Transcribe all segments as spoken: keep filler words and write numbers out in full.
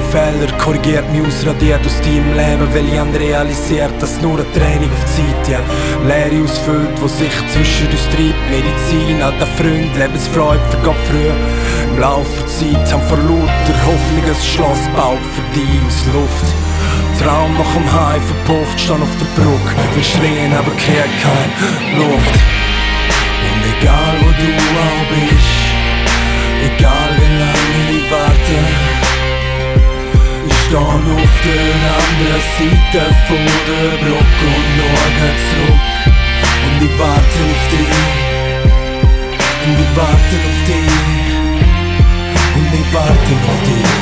Fehler, korrigiert mich, ausradiert aus deinem Leben, weil ich habe realisiert, dass nur eine Training auf Zeit, ja, Leere ausfüllt, wo sich zwischen uns treibt. Medizin, alter Freund, Lebensfreude vergeht früh. Im Laufe der Zeit haben vor lauter Hoffnung ein Schloss gebaut für dich aus Luft. Traum nach dem Heim verpufft, stand auf der Brücke, will schreien, aber kehrt keine Luft. Und egal wo du auch bist, egal wie lange ich warte, ich steh auf der anderen Seite von der Brücke und schaue zurück. Und ich warte auf dich, und ich warte auf dich, und ich warte auf dich.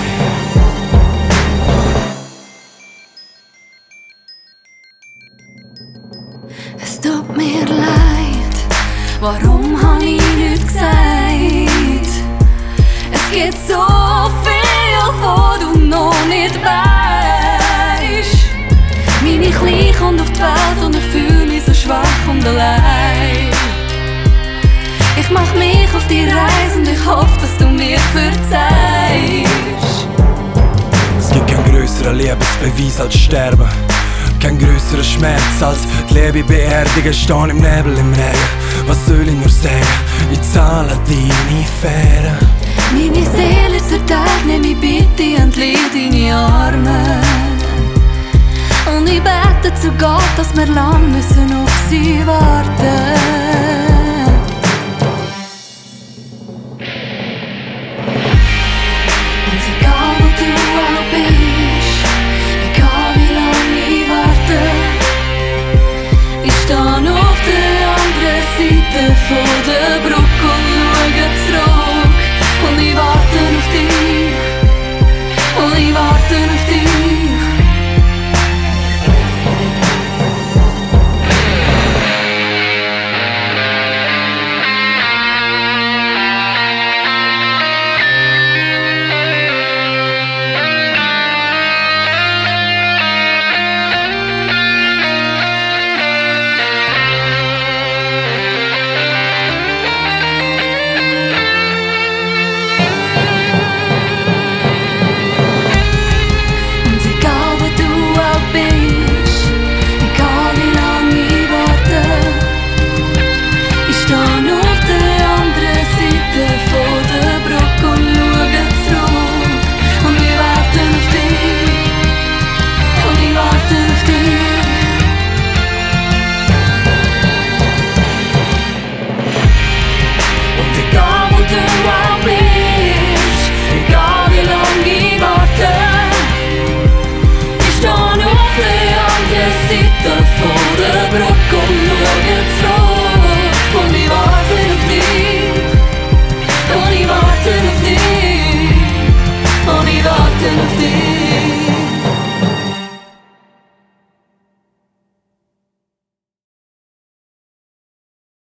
Es tut mir leid, warum hab ich nichts gesagt? Es gibt so viel, was du noch nicht weisst. Meine Kleine kommt auf die Welt und ich fühle mich so schwach und allein. Ich mach mich auf die Reise und ich hoffe, dass du mir verzeihst. Es gibt keinen grösseren Liebesbeweis als Sterben, kein grösserer Schmerz als die Liebe beerdigen, stehen im Nebel, im Regen. Was soll ich nur sagen? Ich zahle deine Fähren. Meine Seele zerteilt, nimm mich bitte und leg deine Arme. Und ich bete zu Gott, dass wir lang müssen auf sie warten.